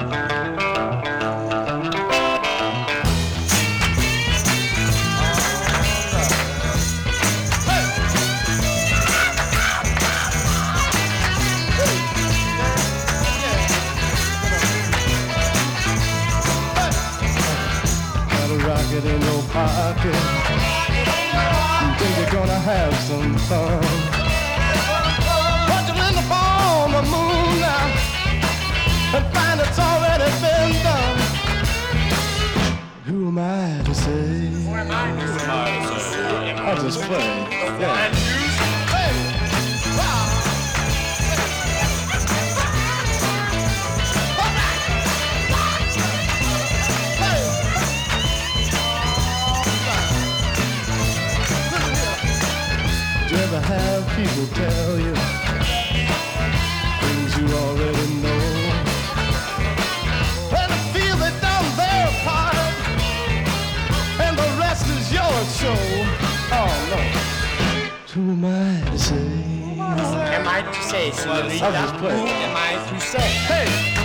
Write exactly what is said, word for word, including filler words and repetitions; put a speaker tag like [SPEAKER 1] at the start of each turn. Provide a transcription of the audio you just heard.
[SPEAKER 1] Rocket in your pocket. You think you're gonna have some fun? Watch 'em in the palm of moon now and find it's already been done. Who am I to say?
[SPEAKER 2] Who am I to say?
[SPEAKER 1] I'll just play. Yeah.
[SPEAKER 2] And you say, wow.
[SPEAKER 1] You ever have people tell you things you already know, and feel they've done their part and the rest is your show? Oh no. Who am I to say?
[SPEAKER 2] Am I to say,
[SPEAKER 1] I'll
[SPEAKER 2] señorita?
[SPEAKER 1] just play.
[SPEAKER 2] Who am I to say?
[SPEAKER 1] Hey!